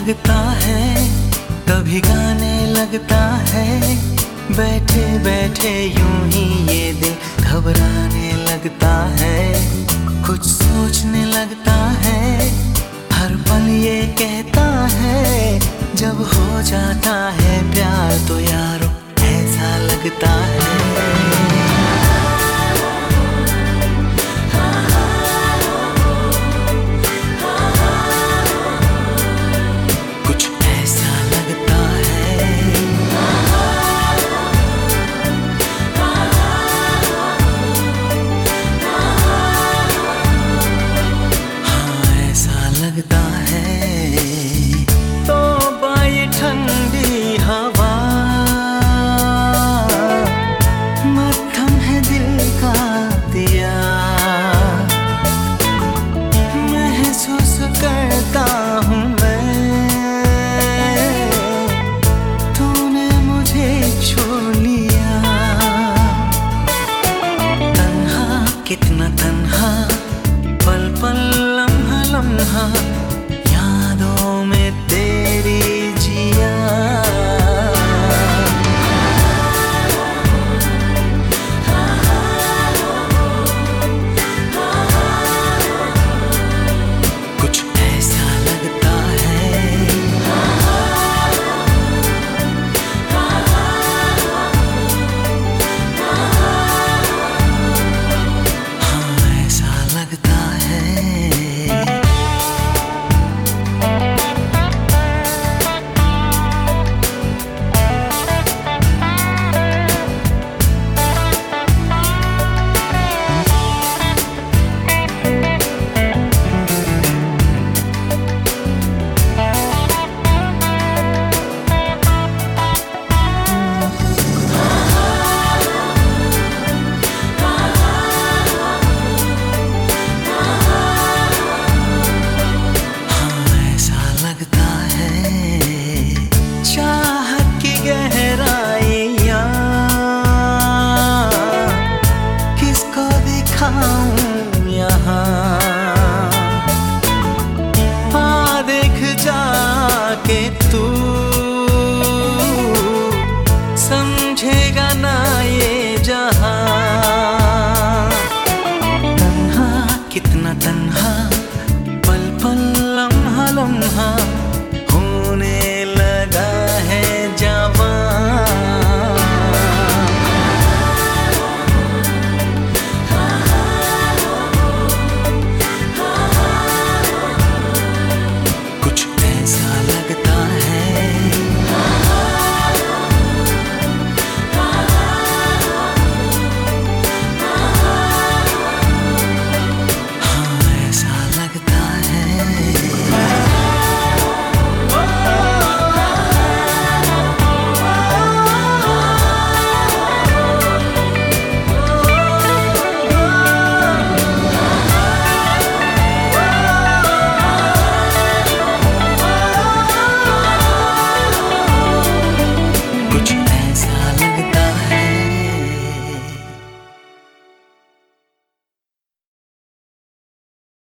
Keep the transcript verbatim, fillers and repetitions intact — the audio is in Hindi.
लगता है, कभी गाने लगता है, बैठे बैठे यूं ही ये दिल घबराने लगता है। कुछ सोचने लगता है, हर पल ये कहता है, जब हो जाता है प्यार तो यारो ऐसा लगता है। लगता है तो बाई ठंडी हवा, मत्थम है दिल का दिया, महसूस करता हूँ मैं, तूने मुझे छोड़ लिया। तन्हा कितना तन्हा, पल पल लम्हा लम्हा, यादों में तेरी जिया। कुछ ऐसा लगता है, हाँ ऐसा लगता है। चाहत की गहराइयाँ किसको दिखाऊं यहाँ।